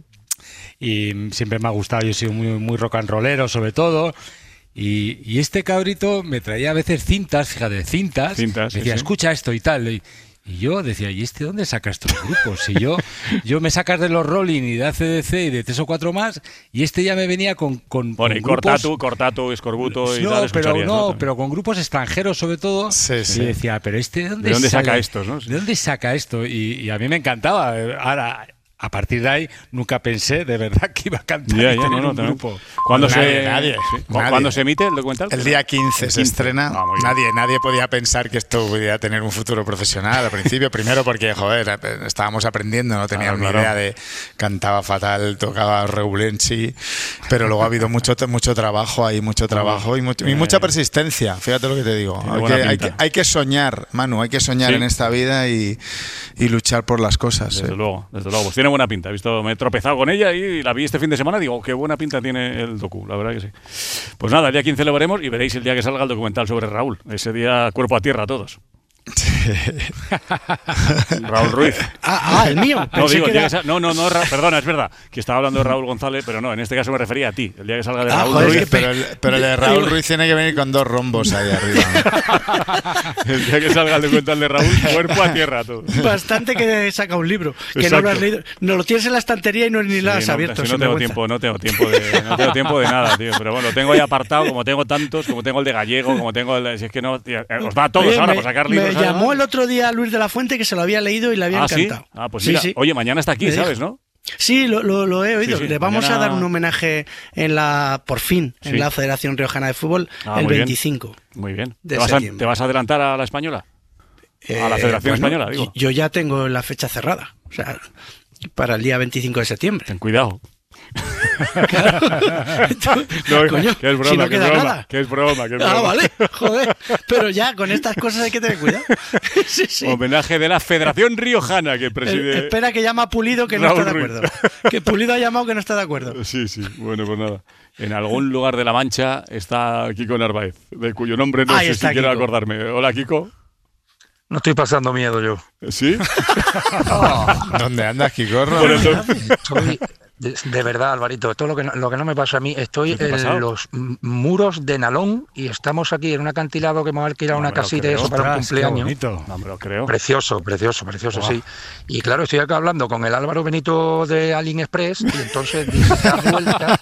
y siempre me ha gustado, yo soy muy, muy rock and rollero sobre todo, y, y este cabrito me traía a veces cintas, fíjate, cintas, cintas me decía, sí, escucha sí. esto y tal, y, y yo decía, ¿y este dónde saca estos grupos? Si yo, yo me sacas de los Rolling y de A C D C y de tres o cuatro más, y este ya me venía con, con, bueno, con y grupos... Cortatu, Cortatu, Escorbuto y no, tal, pero no, ¿no? pero con grupos extranjeros sobre todo, sí, sí. y decía, pero este ¿de dónde, ¿De dónde sale? saca estos? ¿No? ¿De dónde saca esto? Y, y a mí me encantaba. Ahora... A partir de ahí nunca pensé de verdad que iba a cantar yeah, y yeah, tener no, no, un no. grupo. ¿Cuándo nadie, se nadie, sí. nadie. ¿Cuándo se emite el documental? El día quince el se quince. Estrena. Ah, nadie, nadie podía pensar que esto pudiera tener un futuro profesional al principio. Primero porque, joder, estábamos aprendiendo, no teníamos claro, ni claro. idea de... Cantaba fatal, tocaba regulenchi, pero luego ha habido mucho, mucho trabajo ahí, mucho trabajo y, mucho, y mucha persistencia. Fíjate lo que te digo. Hay que, hay, que, hay que soñar, Manu, hay que soñar sí. en esta vida y, y luchar por las cosas. Desde ¿eh? luego, desde luego. Pues tiene buena pinta. He visto, me he tropezado con ella y la vi este fin de semana y digo, qué buena pinta tiene el docu, la verdad que sí. Pues nada, el día quince lo veremos y veréis el día que salga el documental sobre Raúl. Ese día cuerpo a tierra a todos. Raúl Ruiz. Ah, ah, el mío. No, digo, el día que sal... no, no, no, Ra... perdona, es verdad que estaba hablando de Raúl González, pero no, en este caso me refería a ti. El día que salga de Raúl ah, joder, Ruiz. Es que pero, el, pero el de Raúl Ruiz tiene que venir con dos rombos ahí arriba. ¿no? El día que salga el documental de Raúl, cuerpo a tierra todo. Bastante que saca un libro, que Exacto. no lo has leído. No lo tienes en la estantería y no ni lo sí, has no, abierto. Si no tengo tiempo, no tengo tiempo de, no tengo tiempo de nada, tío. Pero bueno, lo tengo ahí apartado, como tengo tantos, como tengo el de Gallego, como tengo el de, si es que no, tío, os va a todos Oye, ahora me, por sacar libros. Me llamó el otro día Luis de la Fuente que se lo había leído y le había ¿Ah, encantado. ¿sí? Ah, pues mira, sí, sí. Oye, mañana está aquí, me ¿sabes, dijo. no? Sí, lo, lo, lo he oído. Sí, sí. Le vamos mañana... a dar un homenaje en la, por fin, en sí. la Federación Riojana de Fútbol ah, el muy veinticinco. Bien. Muy bien. De ¿Te, vas a, ¿Te vas a adelantar a la española? Eh, a la Federación bueno, Española, digo. Yo ya tengo la fecha cerrada. O sea, para el día veinticinco de septiembre. Ten cuidado. Claro. No, coño, que es broma, si no que queda es broma, nada. que es broma, que es broma. Ah, vale, joder. Pero ya, con estas cosas hay que tener cuidado. Sí, sí. Homenaje de la Federación Riojana que preside... Eh, espera que llama a Pulido que Raúl no está de acuerdo. Ruiz. Que Pulido ha llamado que no está de acuerdo. Sí, sí, bueno, pues nada. En algún lugar de La Mancha está Kiko Narváez, de cuyo nombre no Ahí sé si Kiko. Quiero acordarme. Hola, Kiko. No estoy pasando miedo yo. ¿Sí? Oh, ¿dónde andas, Kiko? Soy... De, de verdad, Alvarito, esto es lo que no, lo que no me pasa a mí. Estoy en los muros de Nalón y estamos aquí en un acantilado que hemos alquilado no, una casita y eso para un cumpleaños. No me lo creo. Precioso, precioso, precioso, wow. sí. Y claro, estoy acá hablando con el Álvaro Benito de Alien Express y entonces dice, da vuelta,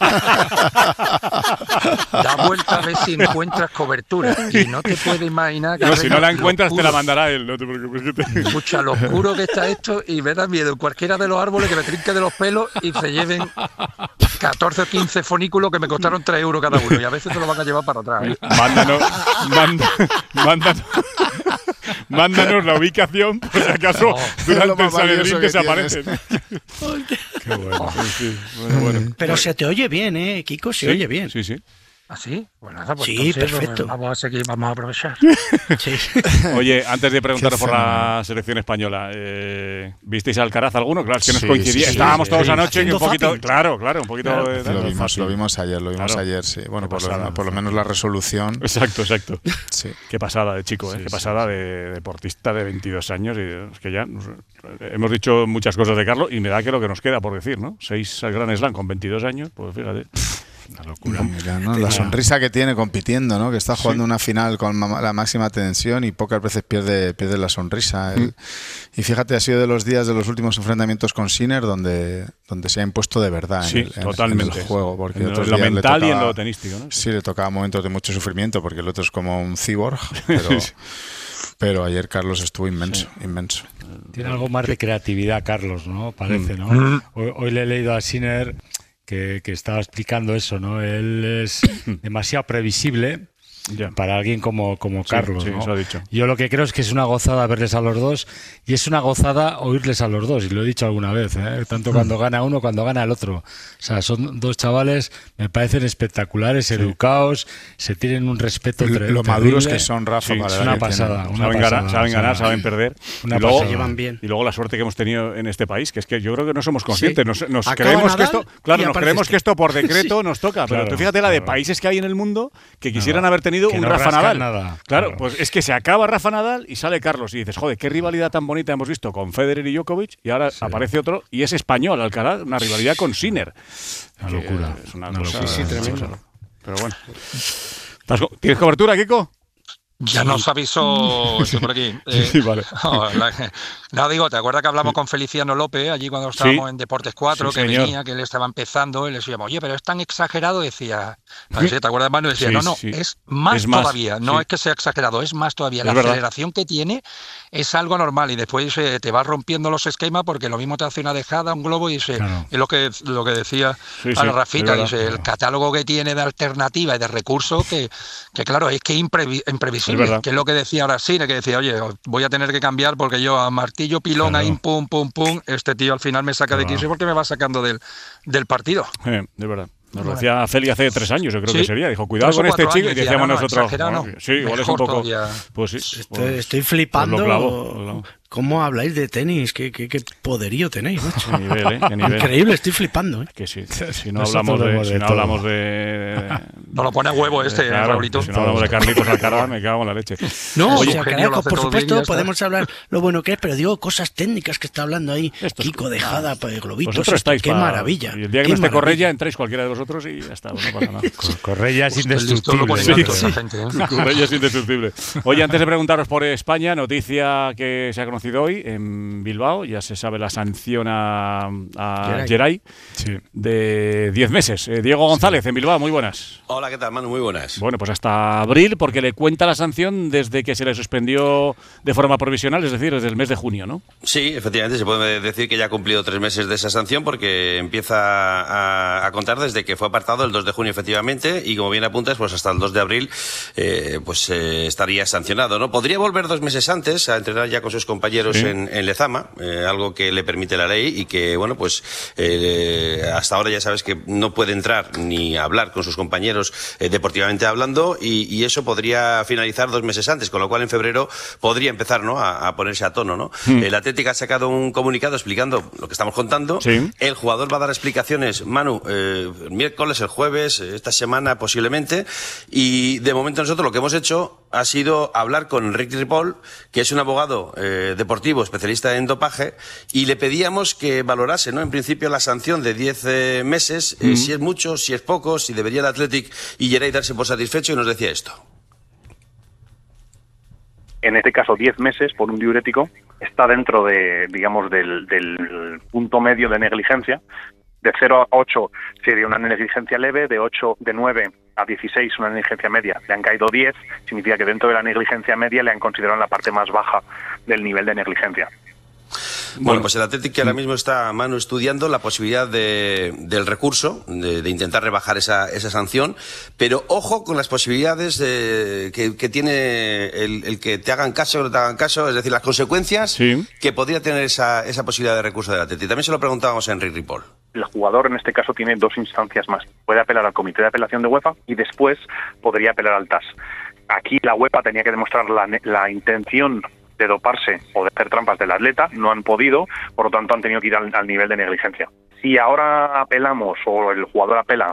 da vuelta a ver si encuentras cobertura. Y no te puedes imaginar que... No, si no la encuentras te la mandará él, no te preocupes. Que te... Escucha, lo oscuro que está esto y me da miedo cualquiera de los árboles que me trinque de los pelos y se lleve catorce o quince fonículos que me costaron tres euros cada uno y a veces te lo van a llevar para atrás. ¿eh? Mándanos, manda, mándanos, mándanos la ubicación por si acaso oh, durante el Sanedrín desaparecen. Qué bueno, sí, sí. Bueno, bueno. Pero se te oye bien, ¿eh, Kiko? Se ¿Sí? oye bien. Sí, sí. ¿Ah, sí? Pues nada, pues sí, entonces, perfecto. Pues, vamos a seguir, vamos a aprovechar. Sí. Oye, antes de preguntaros por la selección española, eh, ¿visteis a Alcaraz alguno? Claro, es que nos Sí, coincidía. sí, sí, Estábamos sí, todos sí. anoche que un poquito. Zapping. Claro, claro, un poquito. Claro. de- Lo de- vimos, lo vimos ayer, lo vimos Claro. ayer, sí. Bueno, Qué por lo, pasada. por lo menos la resolución. Exacto, exacto. Sí. Qué pasada de chico, ¿eh? Sí, Qué sí, pasada de deportista de veintidós años. Y es que ya no sé, hemos dicho muchas cosas de Carlos y me da que lo que nos queda por decir, ¿no? Seis al Grand Slam con veintidós años, pues fíjate. Una locura. Mira, ¿no? La sonrisa que tiene compitiendo, ¿no? Que está jugando una final con ma- la máxima tensión y pocas veces pierde, pierde la sonrisa. Él- y fíjate, ha sido de los días de los últimos enfrentamientos con Sinner donde, donde se ha impuesto de verdad en Sí, el- en, totalmente. en el juego. Porque En otros lo días le mental y en tocaba- lo tenístico, ¿no? Sí, le tocaba momentos de mucho sufrimiento porque el otro es como un cyborg, pero, pero ayer Carlos estuvo inmenso, inmenso. Tiene algo más de creatividad, Carlos, ¿no? Parece, ¿no? Mm. Hoy, hoy le he leído a Sinner que, que estaba explicando eso, ¿no? Él es demasiado previsible Ya. para alguien como, como Sí, Carlos, sí, ¿no? eso ha dicho. Yo lo que creo es que es una gozada verles a los dos y es una gozada oírles a los dos, y lo he dicho alguna vez, ¿eh? Tanto cuando gana uno, cuando gana el otro. O sea, son dos chavales, me parecen espectaculares, educados, se tienen un respeto Lo- tre- lo maduros terrible. que son, Rafa, Sí, para es la una edad que pasada, tienen. una saben pasada, ganar, saben, o sea, ganar, saben perder. una y, luego, pasada. Se llevan bien. y luego la suerte que hemos tenido en este país, que es que yo creo que no somos conscientes. Sí. Nos, nos Acaba creemos que Nadal esto, claro, y nos aparece creemos este. que esto por decreto nos toca. Pero Claro, tú fíjate la de claro. países que hay en el mundo que quisieran Nada. haber tenido Que un no Rafa rascan Nadal. nada. Claro, Claro. pues es que se acaba Rafa Nadal y sale Carlos y dices, joder, qué rivalidad tan bonita hemos visto con Federer y Djokovic, y ahora aparece otro y es español, Alcaraz, una rivalidad con Sinner. Una Que locura. Es una, Una cosa, locura. Sí, sí, una tremendo. cosa. Pero bueno. ¿Estás co- ¿Tienes cobertura, Kiko? Ya nos avisó, estoy por aquí. Eh, Sí, vale. oh, la- no, digo, ¿te acuerdas que hablamos con Feliciano López allí cuando estábamos Sí. en Deportes cuatro, Sí, que señor. venía, que él estaba empezando, y le decíamos, oye, pero es tan exagerado? Decía, no sé, ¿te acuerdas, Manu? Decía, Sí, no, no, sí. es más Es más, todavía, no sí. es que sea exagerado, es más todavía. Es La verdad. aceleración que tiene es algo normal y después eh, te vas rompiendo los esquemas porque lo mismo te hace una dejada, un globo y dice, Claro. es lo que, lo que decía Sí, ahora sí, Rafita, es verdad. dice, el catálogo que tiene de alternativas y de recursos que, que claro, es que es imprevi- Es imprevisible, verdad. que es lo que decía ahora sí, que decía, oye, voy a tener que cambiar porque yo a martillo, pilón, Claro. ahí, pum, pum, pum, este tío al final me saca de Claro. quicio porque me va sacando del, del partido. Eh, de verdad. Nos lo decía Feli hace tres años, yo creo Sí. que sería. Dijo, cuidado Tres o con este cuatro chico. Y años, decía, decíamos no, no, nosotros. exagerado, bueno, no. sí, igual es un Mejor poco. todavía. Pues sí. Estoy, pues- estoy pues flipando. lo clavo, lo clavo. ¿Cómo habláis de tenis? ¿Qué, qué, qué poderío tenéis, macho? Qué nivel, ¿eh? Qué nivel. Increíble, estoy flipando, ¿eh? Que sí. Si no Nosotros hablamos de. vemos Si de no todo. hablamos de. No lo pone a huevo este, de- claro, Raulito. Si no hablamos de Carlitos Alcaraz, me cago en la leche. No, Oye, o sea, un genio, carajo, lo hace por todo bien y supuesto ya está. podemos hablar lo bueno que es, pero digo cosas técnicas que está hablando ahí. Esto es- Kiko Dejada, pues, globitos, Vosotros esto, estáis qué pa- maravilla. Y el día que qué no esté maravilla. Correia, entráis cualquiera de vosotros y ya está, no pasa nada. Cor- Correia es Hostia, el listo lo pone indestructible. en alto, Sí, esa gente, ¿eh? Correia es indestructible. Oye, antes de preguntaros por España, noticia que se ha conocido hoy en Bilbao, ya se sabe la sanción a, a Geray. Geray Sí. de diez meses. Eh, Diego González, en Bilbao, muy buenas. Hola, ¿qué tal, Manu? Muy buenas. Bueno, pues hasta abril, porque le cuenta la sanción desde que se le suspendió de forma provisional, es decir, desde el mes de junio, ¿no? Sí, efectivamente, se puede decir que ya ha cumplido tres meses de esa sanción porque empieza a, a contar desde que fue apartado el dos de junio, efectivamente, y como bien apuntas, pues hasta el dos de abril eh, pues eh, estaría sancionado, ¿no? Podría volver dos meses antes a entrenar ya con sus compañeros Sí. en, en Lezama, eh, algo que le permite la ley y que, bueno, pues eh, hasta ahora ya sabes que no puede entrar ni hablar con sus compañeros eh, deportivamente hablando y, y eso podría finalizar dos meses antes, con lo cual en febrero podría empezar, ¿no?, a, a ponerse a tono, ¿no? Hmm. El Atlético ha sacado un comunicado explicando lo que estamos contando. Sí. El jugador va a dar explicaciones, Manu, eh, el miércoles, el jueves, eh, esta semana posiblemente, y de momento nosotros lo que hemos hecho ha sido hablar con Rick Ripoll, que es un abogado eh, deportivo especialista en dopaje, y le pedíamos que valorase, ¿no?, en principio la sanción de diez eh, meses, eh, Mm. si es mucho, si es poco, si debería el Athletic y Geray darse por satisfecho, y nos decía esto. En este caso diez meses por un diurético está dentro de, digamos, del, del punto medio de negligencia. De cero a ocho sería una negligencia leve, de ocho, de nueve a dieciséis una negligencia media. Le han caído diez, significa que dentro de la negligencia media le han considerado en la parte más baja del nivel de negligencia. Bueno, pues el Athletic que ahora mismo está, Manu, estudiando la posibilidad de, del recurso, de, de intentar rebajar esa, esa sanción, pero ojo con las posibilidades de, que, que tiene el, el que te hagan caso o no te hagan caso, es decir, las consecuencias Sí. que podría tener esa, esa posibilidad de recurso del Athletic. También se lo preguntábamos a Enrique Ripoll. el jugador en este caso tiene dos instancias más. Puede apelar al Comité de Apelación de UEFA y después podría apelar al T A S. Aquí la UEFA tenía que demostrar la, la intención de doparse o de hacer trampas del atleta, no han podido, por lo tanto han tenido que ir al, al nivel de negligencia. Si ahora apelamos o el jugador apela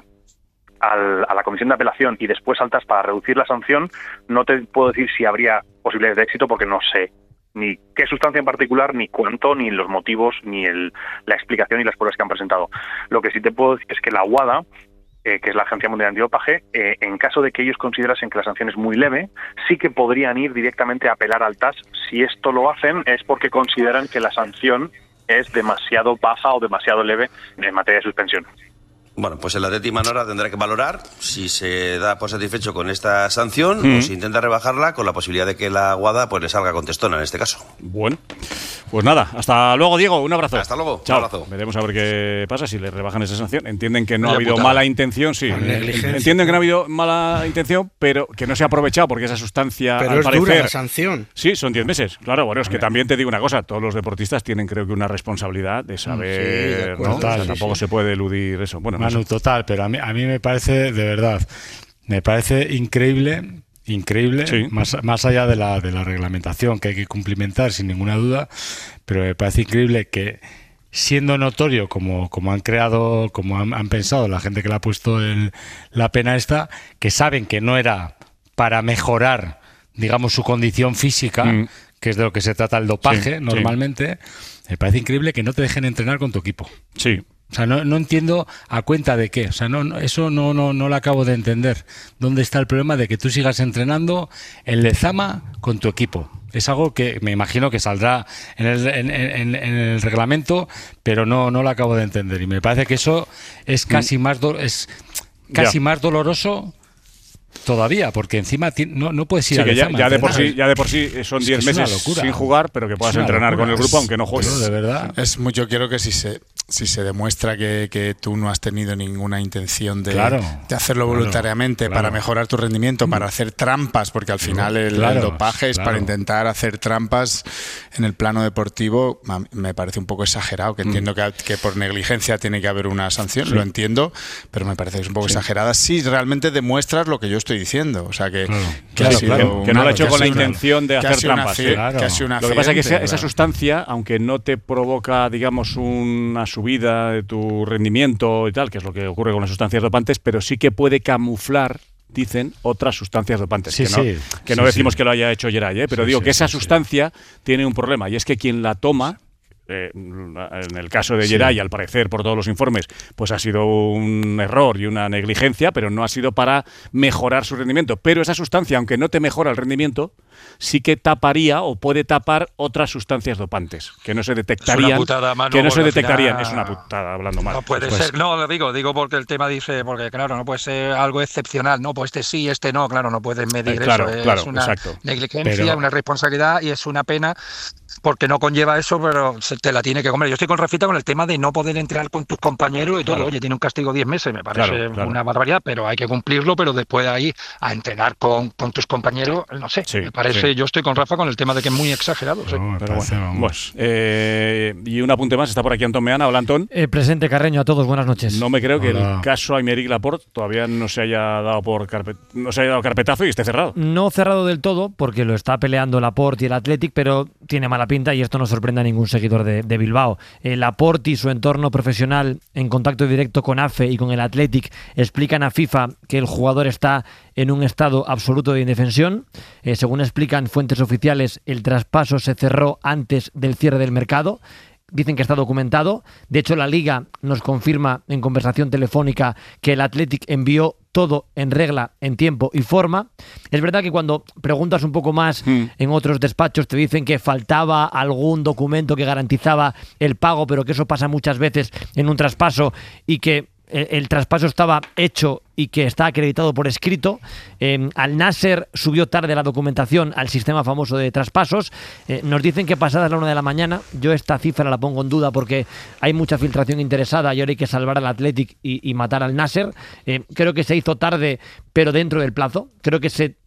al, a la comisión de apelación y después al T A S para reducir la sanción, no te puedo decir si habría posibilidades de éxito porque no sé ni qué sustancia en particular, ni cuánto, ni los motivos, ni el, la explicación y las pruebas que han presentado. Lo que sí te puedo decir es que la WADA, eh, que es la Agencia Mundial Antidopaje, eh, en caso de que ellos considerasen que la sanción es muy leve, sí que podrían ir directamente a apelar al T A S. Si esto lo hacen es porque consideran que la sanción es demasiado baja o demasiado leve en materia de suspensión. Bueno, pues el Atleti Manora tendrá que valorar si se da por satisfecho con esta sanción mm. o si intenta rebajarla con la posibilidad de que la WADA pues le salga contestona en este caso. Bueno, pues nada, hasta luego, Diego, un abrazo. Hasta luego, chao. Un abrazo. Veremos a ver qué pasa si le rebajan esa sanción. Entienden que no Vaya ha habido putada. mala intención, sí. Entienden que no ha habido mala intención, pero que no se ha aprovechado porque esa sustancia, pero al es parecer, dura la sanción. Sí, son diez meses. Claro, bueno, es que también te digo una cosa, todos los deportistas tienen creo que una responsabilidad de saber, Sí, de acuerdo. ¿no? Total, O sea, tampoco sí, se puede eludir eso. Bueno, no Manu, sé. total, pero a mí, a mí me parece, de verdad, me parece increíble, increíble, Sí. más, más allá de la, de la reglamentación que hay que cumplimentar sin ninguna duda, pero me parece increíble que siendo notorio como, como han creado, como han, han pensado la gente que le ha puesto el, la pena esta, que saben que no era para mejorar, digamos, su condición física, mm. que es de lo que se trata el dopaje sí, normalmente, sí. Me parece increíble que no te dejen entrenar con tu equipo. Sí. O sea, no, no entiendo a cuenta de qué. O sea, no, no, eso no, no, no lo acabo de entender. ¿Dónde está el problema de que tú sigas entrenando en Lezama con tu equipo? Es algo que me imagino que saldrá en el, en, en, en el reglamento, pero no, no lo acabo de entender. Y me parece que eso es casi más, do, es casi más doloroso todavía, porque encima no, no puedes ir sí, a que ya, Lezama ya a de por entrenar. sí ya de por sí son Es diez que es una meses locura. sin jugar, pero que puedas Es una entrenar locura. con el grupo Es- aunque no juegues. de verdad. Es muy, yo quiero que si se si se demuestra que, que tú no has tenido ninguna intención de, Claro, de hacerlo claro, voluntariamente claro. para mejorar tu rendimiento, para hacer trampas, porque al final el, Claro, el dopaje es claro. para intentar hacer trampas en el plano deportivo, a mí me parece un poco exagerado, que entiendo que, que por negligencia tiene que haber una sanción, Sí. lo entiendo, pero me parece que es un poco Sí. exagerada si realmente demuestras lo que yo estoy diciendo. O sea, que, Claro. que, Claro, ha sido claro, que no lo ha hecho que con la sido una- intención de que ha hacer sido un trampas. acci- sí. que ha sido un Lo que pasa es que esa, accidente, esa claro. sustancia, aunque no te provoca, digamos, una subida de tu rendimiento y tal, que es lo que ocurre con las sustancias dopantes, pero sí que puede camuflar, dicen, otras sustancias dopantes. Sí, que no, sí, que sí, no decimos sí. que lo haya hecho Geray, ¿eh? pero Sí, digo sí, que esa sí, sí. sustancia tiene un problema, y es que quien la toma, eh, en el caso de Sí. Geray, al parecer, por todos los informes, pues ha sido un error y una negligencia, pero no ha sido para mejorar su rendimiento. Pero esa sustancia, aunque no te mejora el rendimiento, sí que taparía o puede tapar otras sustancias dopantes que no se detectarían. Es una putada, Manu, que no se porque al detectarían. final- Es una putada, hablando mal. No puede Pues- ser, no, lo digo, digo porque el tema dice, porque claro, no puede ser algo excepcional, no, pues este sí, este no, claro, no puedes medir Eh, claro, eso, claro, es una exacto. negligencia, Pero- una responsabilidad y es una pena porque no conlleva eso, pero se te la tiene que comer. Yo estoy con Rafita con el tema de no poder entrenar con tus compañeros y todo, Claro. oye, tiene un castigo diez meses, me parece Claro, claro. una barbaridad, pero hay que cumplirlo, pero después de ahí a entrenar con, con tus compañeros, no sé, Sí, me parece, sí. yo estoy con Rafa con el tema de que es muy exagerado. sí. No, me Pero parece, bueno, vamos. pues, eh, y un apunte más, está por aquí Antón Meana. Hola, Antón. Eh, presente, Carreño, a todos, buenas noches. No me creo que Hola. el caso Aymeric Laporte todavía no se haya dado por carpet- no se haya dado carpetazo y esté cerrado. No cerrado del todo, porque lo está peleando Laporte y el Athletic, pero tiene mala pinta y esto no sorprende a ningún seguidor de, de Bilbao. El Laporte y su entorno profesional, en contacto directo con A F E y con el Athletic, explican a FIFA que el jugador está en un estado absoluto de indefensión. Eh, según explican fuentes oficiales, el traspaso se cerró antes del cierre del mercado. Dicen que está documentado. De hecho, la Liga nos confirma en conversación telefónica que el Athletic envió todo en regla, en tiempo y forma. Es verdad que cuando preguntas un poco más Mm. en otros despachos te dicen que faltaba algún documento que garantizaba el pago, pero que eso pasa muchas veces en un traspaso y que el, el traspaso estaba hecho y que está acreditado por escrito. Eh, Al Nasser subió tarde la documentación al sistema famoso de traspasos. Eh, nos dicen que pasadas la una de la mañana, yo esta cifra la pongo en duda porque hay mucha filtración interesada y ahora hay que salvar al Athletic y, y matar al Nasser. Eh, creo que se hizo tarde, pero dentro del plazo. Creo que se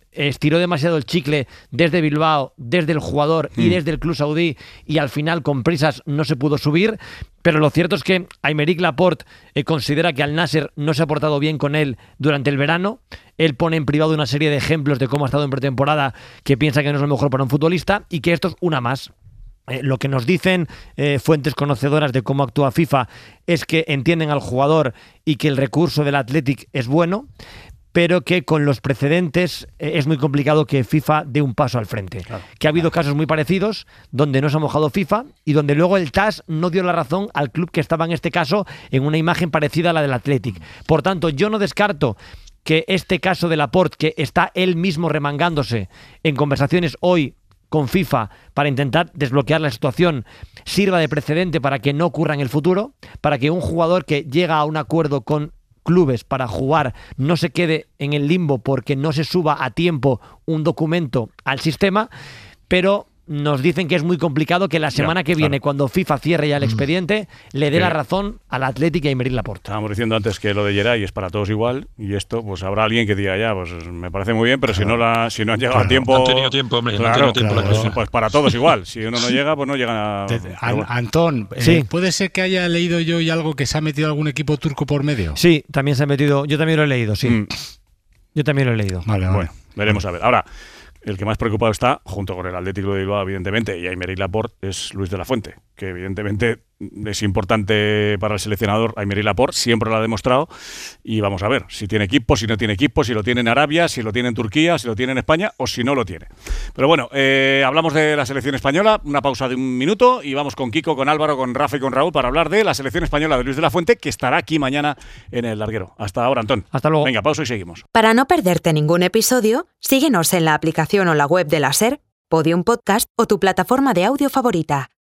estiró demasiado el chicle desde Bilbao, desde el jugador y Mm. desde el club saudí, y al final con prisas no se pudo subir. Pero lo cierto es que Aymeric Laporte eh, considera que Al Nasser no se ha portado bien con él durante el verano. Él pone en privado una serie de ejemplos de cómo ha estado en pretemporada, que piensa que no es lo mejor para un futbolista, y que esto es una más. Eh, lo que nos dicen eh, fuentes conocedoras de cómo actúa FIFA es que entienden al jugador y que el recurso del Athletic es bueno, pero que con los precedentes eh, es muy complicado que FIFA dé un paso al frente. Claro. Que ha habido casos muy parecidos donde no se ha mojado FIFA y donde luego el T A S no dio la razón al club que estaba en este caso en una imagen parecida a la del Athletic. Por tanto, yo no descarto que este caso de Laporte, que está él mismo remangándose en conversaciones hoy con FIFA para intentar desbloquear la situación, sirva de precedente para que no ocurra en el futuro, para que un jugador que llega a un acuerdo con clubes para jugar no se quede en el limbo porque no se suba a tiempo un documento al sistema, pero nos dicen que es muy complicado que la semana ya, que viene, claro. cuando FIFA cierre ya el expediente, le dé sí. la razón al Athletic y a Aymeric Laporte. Estábamos diciendo antes que lo de Geray es para todos igual, y esto, pues habrá alguien que diga ya, pues me parece muy bien, pero claro. si no la, si no han llegado claro, a tiempo... No han tenido tiempo, hombre, claro, no han tenido tiempo. Claro, pues, pues para todos igual. Si uno no llega, pues no llega... A... An Antón, sí. eh, ¿puede ser que haya leído yo y algo que se ha metido algún equipo turco por medio? Sí, también se ha metido, yo también lo he leído, sí. Mm. Yo también lo he leído. Vale, bueno, veremos a ver. Ahora... El que más preocupado está, junto con el Atlético de Bilbao, evidentemente, y Aymeric Laporte, es Luis de la Fuente, que evidentemente es importante para el seleccionador. Aymeric Laporte siempre lo ha demostrado, y vamos a ver si tiene equipo, si no tiene equipo, si lo tiene en Arabia, si lo tiene en Turquía, si lo tiene en España o si no lo tiene. Pero bueno, eh, hablamos de la selección española, una pausa de un minuto y vamos con Kiko, con Álvaro, con Rafa y con Raúl para hablar de la selección española de Luis de la Fuente, que estará aquí mañana en el Larguero. Hasta ahora, Antón. Hasta luego. Venga, pausa y seguimos. Para no perderte ningún episodio, síguenos en la aplicación o la web de la SER, Podium Podcast o tu plataforma de audio favorita.